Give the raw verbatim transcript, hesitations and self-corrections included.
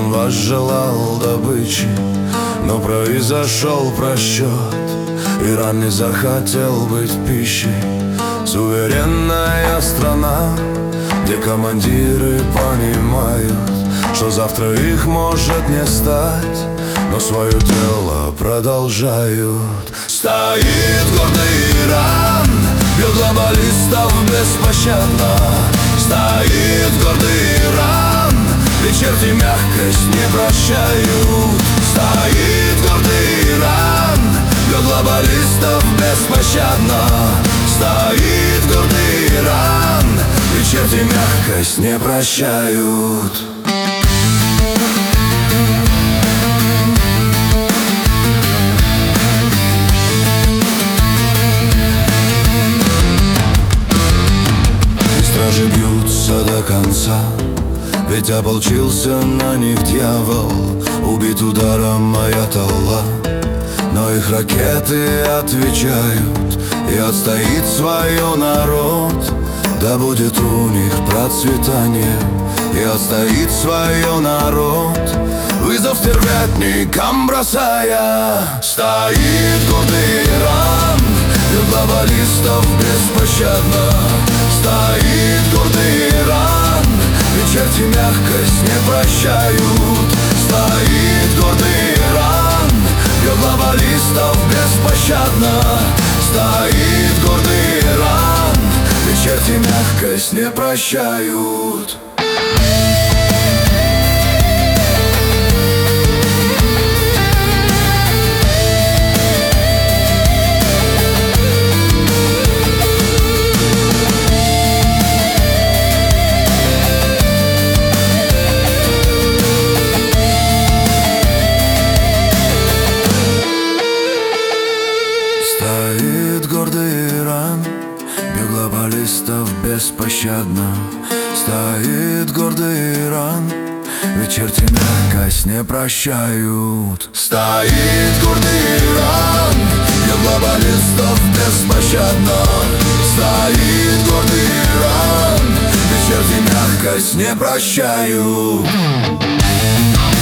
он возжелал добычи, но произошел просчет. Иран не захотел быть пищей. Суверенная страна, где командиры понимают, что завтра их может не стать, но свое дело продолжают. Стоит гордый Иран, бьет глобалистов беспощадно. Стоит гордый Иран, ведь черти мягкость не прощают. Стоит гордый Иран, бьет глобалистов беспощадно. Стоит гордый Иран, ведь черти мягкость не прощают. Стражи бьются до конца, ведь ополчился на них дьявол. Убит ударом аятолла, но их ракеты отвечают, и отстоит свое народ. Да будет у них процветание, и отстоит свое народ. Вызов стервятникам бросая, стоит гордый Иран, бьет глобалистов беспощадно. Стоит гордый Иран, ведь черти мягкость не прощают. Стоит гордый Иран, бьет глобалистов беспощадно. Стоит гордый Иран, ведь черти мягкость не прощают. Стоит гордый Иран, бьет глобалистов беспощадно. Стоит гордый Иран, ведь черти мягкость не прощают. Стоит гордый Иран, бьет глобалистов беспощадно. Стоит гордый Иран, ведь черти мягкость не прощают.